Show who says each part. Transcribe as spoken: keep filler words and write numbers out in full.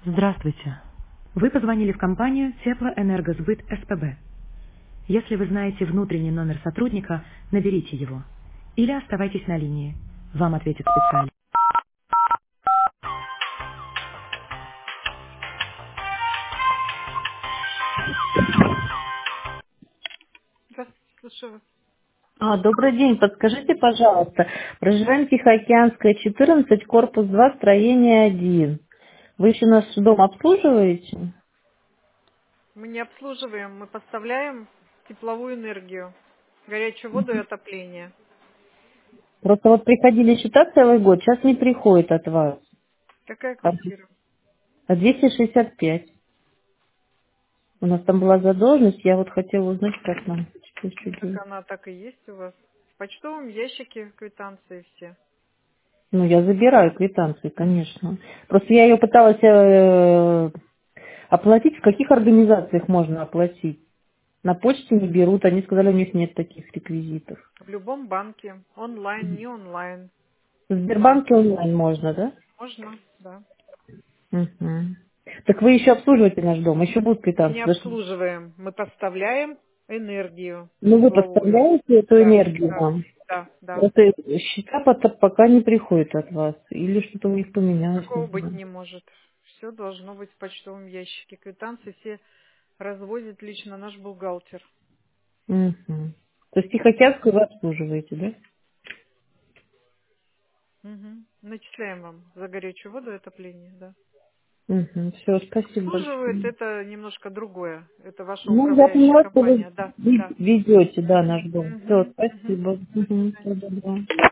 Speaker 1: Здравствуйте. Вы позвонили в компанию Теплоэнергосбыт СПБ. Если вы знаете внутренний номер сотрудника, наберите его. Или оставайтесь на линии. Вам ответит специалист. Здравствуйте, слушаю вас.
Speaker 2: А, добрый день. Подскажите, пожалуйста, проживаем Тихоокеанская, четырнадцать, корпус два, строение один. Вы еще наш дом обслуживаете?
Speaker 1: Мы не обслуживаем, мы поставляем тепловую энергию, горячую воду и отопление.
Speaker 2: Просто вот приходили счета целый год, сейчас не приходит от вас.
Speaker 1: Какая
Speaker 2: А
Speaker 1: квартира?
Speaker 2: а двести шестьдесят пять. У нас там была задолженность, я вот хотела узнать, как нам теперь
Speaker 1: Так
Speaker 2: делать.
Speaker 1: она так и есть у вас. В почтовом ящике квитанции все.
Speaker 2: Ну, я забираю квитанции, конечно. Просто я ее пыталась э, оплатить. В каких организациях можно оплатить? На почте не берут, они сказали, у них нет таких реквизитов.
Speaker 1: В любом банке. Онлайн, не онлайн.
Speaker 2: В Сбербанке онлайн можно, да?
Speaker 1: Можно, да.
Speaker 2: Угу. Так вы еще обслуживаете наш дом, еще будут
Speaker 1: Мы не
Speaker 2: квитанции. Вы ж-
Speaker 1: обслуживаем, мы поставляем энергию
Speaker 2: Ну, вы
Speaker 1: тепловую.
Speaker 2: поставляете эту
Speaker 1: Да,
Speaker 2: энергию
Speaker 1: да,
Speaker 2: нам?
Speaker 1: да, да.
Speaker 2: Просто счета пока пока не приходят от вас. Или что-то у них поменялось,
Speaker 1: Такого
Speaker 2: не
Speaker 1: быть
Speaker 2: знаю.
Speaker 1: не может. Все должно быть в почтовом ящике. Квитанции все развозит лично наш бухгалтер.
Speaker 2: Угу. То есть Тихоокеанскую вы обслуживаете, да?
Speaker 1: Мгм. Начисляем вам за горячую воду и отопление, да.
Speaker 2: Угу. Все, спасибо
Speaker 1: Обслуживает
Speaker 2: большое.
Speaker 1: это немножко другое. Это ваша
Speaker 2: Ну, я
Speaker 1: управляющая
Speaker 2: поняла, что вы
Speaker 1: компания, да,
Speaker 2: ви-
Speaker 1: да.
Speaker 2: везете, да,
Speaker 1: Мгм,
Speaker 2: наш дом. Все,
Speaker 1: мгм, мгм.
Speaker 2: спасибо.
Speaker 1: До
Speaker 2: Угу.
Speaker 1: свидания.
Speaker 2: Всего доброго.